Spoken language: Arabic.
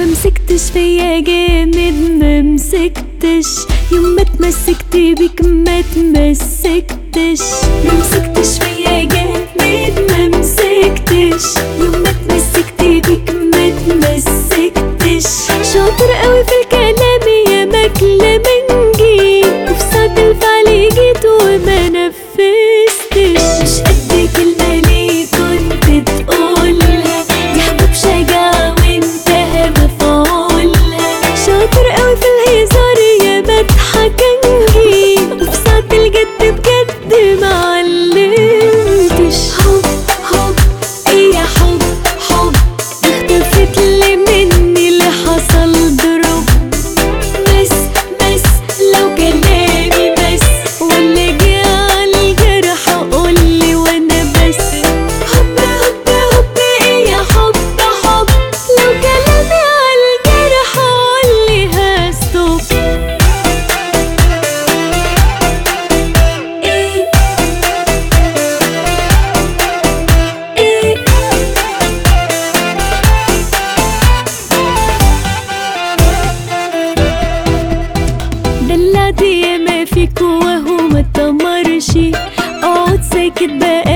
مسكتش فيا جامد، ما مسكتش يوم ما تمسكتي بيك، ما تمسكتش. ما مسكتش فيا جامد، ما مسكتش يوم ما تمسكتي بيك، ما تمسكتش. شاطر قوي في الكلام يا مكلمنجي، وفي ساعة الفعل جيت وما نفذتش. مش قد كلمة ليه كنت تقولها، دي حبوب شجاعة وانت مفعولها. شاطر قوي في الهزار يا مضحكنجي، وفي ساعة الجد بجد معلمتش. حب حب ايه يا حب حب، اختفت لي مني اللي حصل ضرب. بس بس لو كلامي بس، واللي جه على الجرح قولي وانا بس. حب حب حب ايه يا حب حب، لو كلامي على الجرح قولي هستوب. ايه ايه دلعت ياما فيك وهو ما تمرش، اقعد ساكت بقى